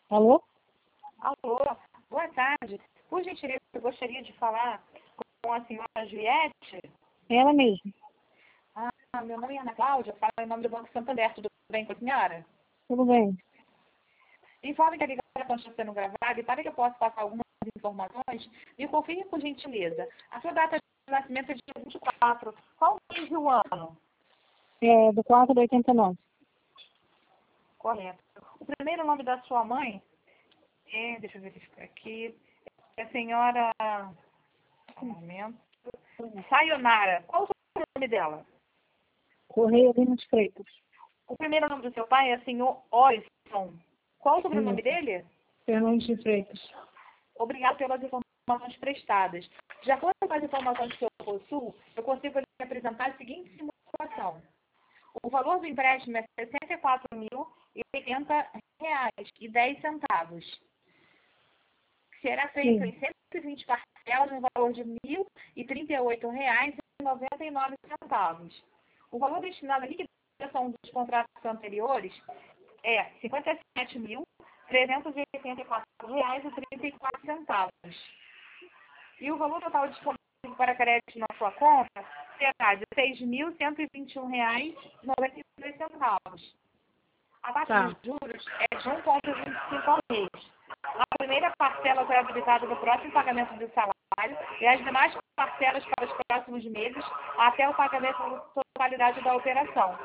Alô? Alô, boa tarde. Por gentileza, eu gostaria de falar com a senhora Juliette. Ela mesma. Meu nome é Ana Cláudia, falo em nome do Banco Santander. Tudo bem com a senhora? Tudo bem. Informe que a ligação está sendo gravada e para que eu possa passar algumas informações, me confirme por gentileza. A sua data de nascimento é dia 24. Qual o mês do ano? É do 4 de 89. Correto. O primeiro nome da sua mãe deixa eu verificar aqui, é a senhora... Um momento. Sayonara. Qual o sobrenome dela? Correia Lima de Freitas. O primeiro nome do seu pai é senhor Orson. Qual o sobrenome Isso. dele? Fernandes de Freitas. Obrigado pelas informações prestadas. De acordo com as informações que eu possuo, eu consigo lhe apresentar a seguinte simulação. O valor do empréstimo é R$ 64.080,10. Será feito em 120 parcelas no valor de R$ 1.038,99. O valor destinado à liquidação dos contratos anteriores é R$ 57.384,34. E o valor total disponível para crédito na sua conta será de R$ 6.121,92. A taxa de juros é de 1,25 ao mês. A primeira parcela será debitada no próximo pagamento do salário e as demais parcelas para os próximos meses até o pagamento da totalidade da operação.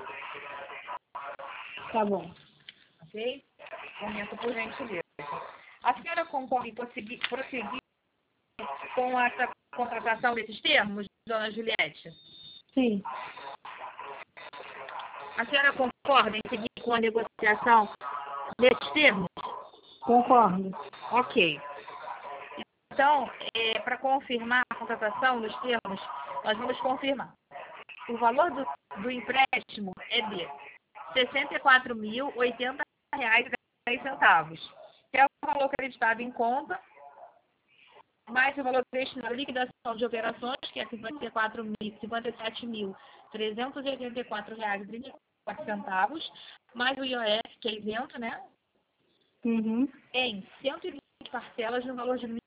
Tá bom. Ok? Momento por gentileza. A senhora concorda em prosseguir com essa contratação desses termos, dona Juliette? Sim. A senhora concorda em seguir com a negociação desses termos? Concordo. Ok. Então, para confirmar a contratação dos termos, nós vamos confirmar. O valor do empréstimo é de R$ 64.080,10, que é o valor acreditado em conta, mais o valor destinado à liquidação de operações, que é R$ 57.057.384,34, mais o IOF, que é isento, né? Uhum. Em 120 parcelas no valor de R$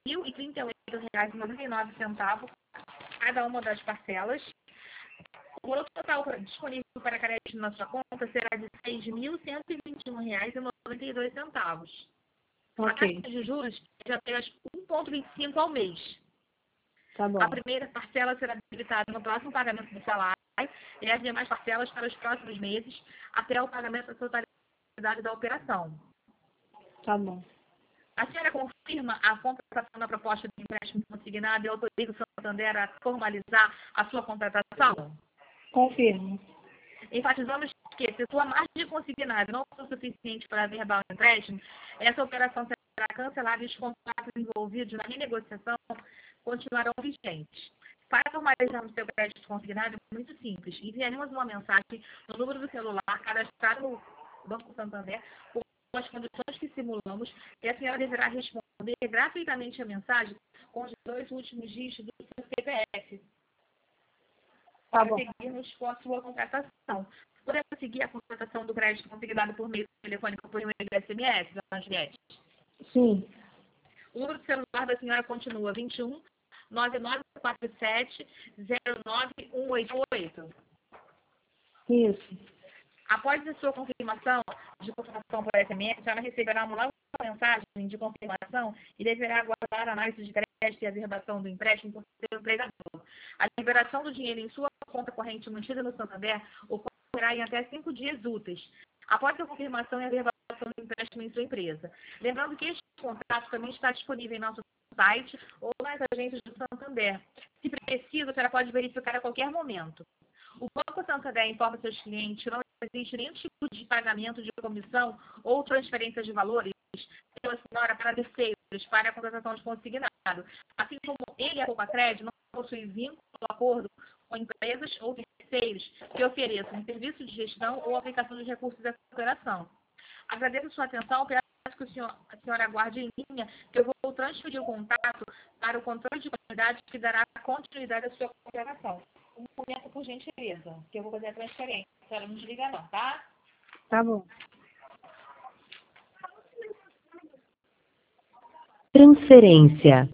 1.038,99 cada uma das parcelas. O valor total disponível para crédito na sua conta será de R$ 6.121,92. Ok. A taxa de juros é de apenas 1,25 ao mês. Tá bom. A primeira parcela será debitada no próximo pagamento do salário e as demais parcelas para os próximos meses até o pagamento da totalidade da operação. Tá bom. A senhora confirma a contratação da proposta de empréstimo consignado e autoriza o Santander a formalizar a sua contratação? Confirmo. Enfatizamos que, se sua margem de consignado não for suficiente para averbar o empréstimo, essa operação será cancelada e os contratos envolvidos na renegociação continuarão vigentes. Para formalizarmos seu crédito consignado é muito simples. Enviaremos uma mensagem no número do celular cadastrado no Banco Santander com as condições que simulamos e a senhora deverá responder gratuitamente a mensagem com os 2 últimos dígitos do seu CPF. Tá Para bom. seguirmos com a sua contratação. Podemos seguir a contratação do crédito consignado por meio telefônico por e-mail e SMS, dona Juliette? Sim. O número do celular da senhora continua 21 9947 09188. Isso. Após a sua confirmação de contratação por SMS, a senhora receberá uma nova mensagem de confirmação e deverá aguardar a análise de crédito e averbação do empréstimo por seu empregador. A liberação do dinheiro em sua conta corrente mantida no Santander ocorrerá em até 5 dias úteis, após a confirmação e averbação do empréstimo em sua empresa. Lembrando que este contrato também está disponível em nosso site ou nas agências do Santander. Se preciso, a senhora pode verificar a qualquer momento. O Banco Santander informa seus clientes que não existe nenhum tipo de pagamento de comissão ou transferência de valores pela senhora para terceiros para a contratação de consignado. Assim como ele, a Poupa-Crédito, não possui vínculo ou acordo com empresas ou terceiros que ofereçam um serviço de gestão ou aplicação de recursos dessa operação. Agradeço sua atenção, peço que a senhora aguarde em linha, que eu vou transferir o contato para o controle de qualidade que dará continuidade à sua contratação. Um momento, por gentileza, que eu vou fazer a transferência. A senhora não desliga não, tá? Tá bom. Transferência.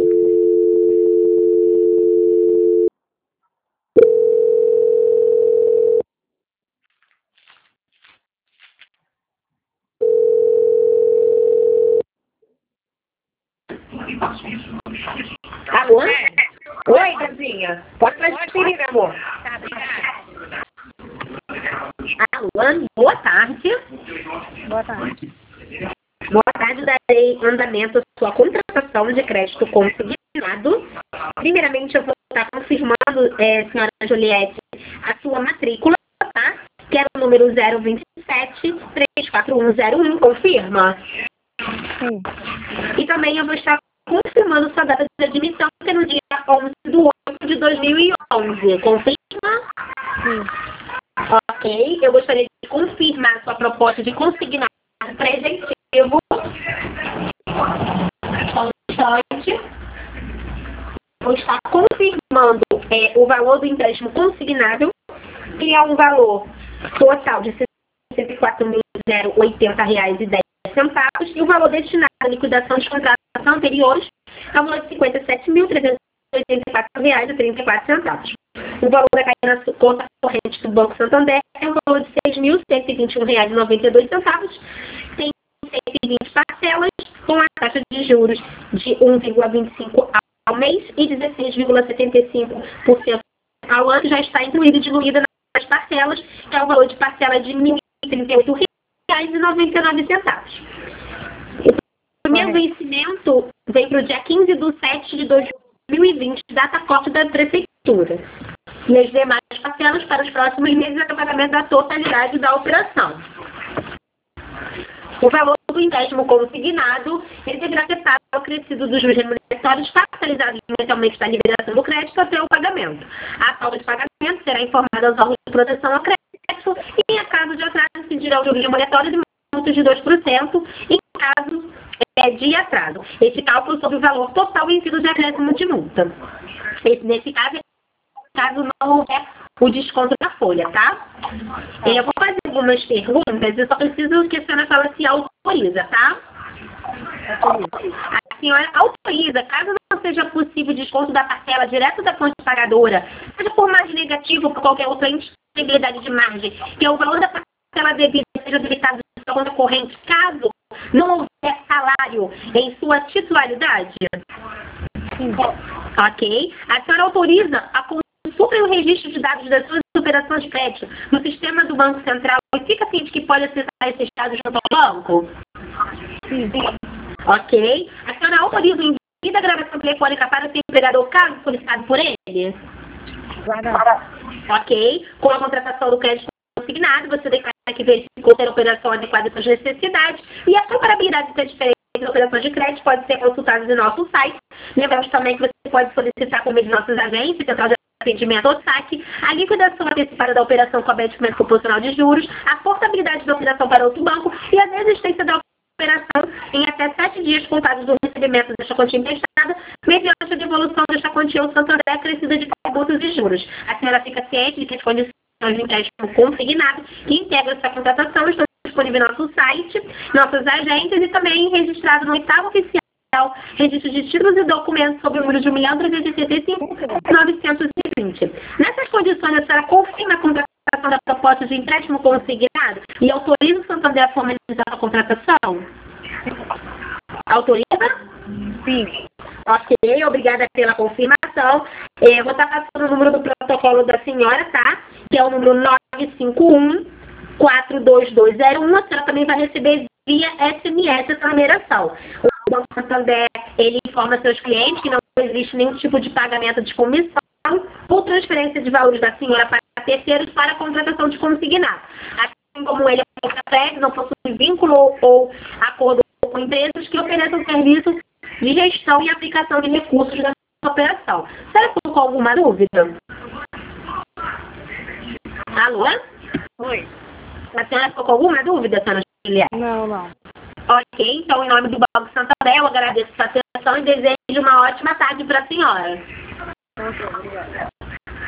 Alô? Oi, Gazinha. Pode transferir, meu amor. Tá, obrigada. Alô, boa tarde. Boa tarde. Boa tarde, darei andamento à sua contratação de crédito consignado. Primeiramente, eu vou estar confirmando, senhora Juliette, a sua matrícula, tá? Que é o número 027-34101, confirma? Sim. E também eu vou estar confirmando sua data de admissão, que é no dia 11/8/2011, confirma? Sim. Ok, eu gostaria de confirmar sua proposta de consignado preventivo. Só um instante. Vou estar confirmando o valor do empréstimo consignável, que é um valor total de R$ 64.080,10, e o valor destinado à liquidação de contratos anteriores é o valor de R$ 57.384,34. O valor a cair na sua conta corrente do Banco Santander é o valor de R$ 6.121,92. Tem 120 parcelas com a taxa de juros de 1,25 ao mês e 16,75% ao ano. Já está incluído e diluída nas parcelas, que é o valor de parcela de R$ 1.038,99. O meu vencimento vem para o dia 15/7/2020, data corte da Prefeitura. E as demais parcelas para os próximos meses é o pagamento da totalidade da operação. O valor do empréstimo consignado, ele deverá ser pago ao crescido dos juros remuneratórios parcelizados mensalmente da liberação do crédito até o pagamento. A falta de pagamento será informada aos órgãos de proteção ao crédito e, em caso de atraso, incidirá o juros remuneratório de multas de 2%, em caso de atraso. Esse cálculo sobre o valor total vencido de acréscimo de multa. Nesse caso não houver o desconto da folha, tá? Eu vou fazer algumas perguntas, eu só preciso que a senhora fale se autoriza, tá? A senhora autoriza, caso não seja possível o desconto da parcela direto da fonte pagadora, seja por margem negativa ou por qualquer outra instabilidade de margem, que o valor da parcela devida seja debitado de sua conta corrente, caso não houver salário em sua titularidade? Sim. Ok. A senhora autoriza a consulta e o registro de dados das suas operações de crédito no sistema do Banco Central e fica ciente que pode acessar esses dados junto ao banco? Sim. Ok. A senhora autoriza o envio da gravação telefônica para o seu empregador, caso solicitado por ele? Guarda. Ok. Com a contratação do crédito consignado, você declara que verificou ter a operação adequada às suas necessidades e a comparabilidade das diferentes operações de crédito pode ser consultada no nosso site. Lembramos também que você pode solicitar por meio de nossas agências, central de atendimento ou saque, a liquidação antecipada da operação com abatimento proporcional de juros, a portabilidade da operação para outro banco e a desistência da operação em até 7 dias contados do recebimento desta quantia emprestada, mediante a devolução desta quantia ao Santander acrescida de tributos e juros. A senhora fica ciente de que as condições de empréstimo consignado que integram essa contratação estão disponíveis no nosso site, nossas agências e também registrado no 8º oficial registro de títulos e documentos sob o número de 1.375.920. Nessas condições, a senhora confirma a contratação da proposta de empréstimo consignado e autoriza o Santander a formalizar a contratação? Autoriza? Sim. Ok, obrigada pela confirmação. Eu vou estar passando o número do protocolo da senhora, tá? Que é o número 951-42201. A senhora também vai receber via SMS essa numeração. O Banco Santander, ele informa seus clientes que não existe nenhum tipo de pagamento de comissão ou transferência de valores da senhora para terceiros para a contratação de consignado. Assim como ele é prévio, não possui vínculo ou acordo com empresas que ofereçam serviços de gestão e aplicação de recursos da operação. Será que ficou com alguma dúvida? Alô? Oi. A senhora ficou com alguma dúvida, senhora Juliette? Não. Ok, então, em nome do Banco Santander, eu agradeço a sua atenção e desejo uma ótima tarde para a senhora. Ok, obrigada.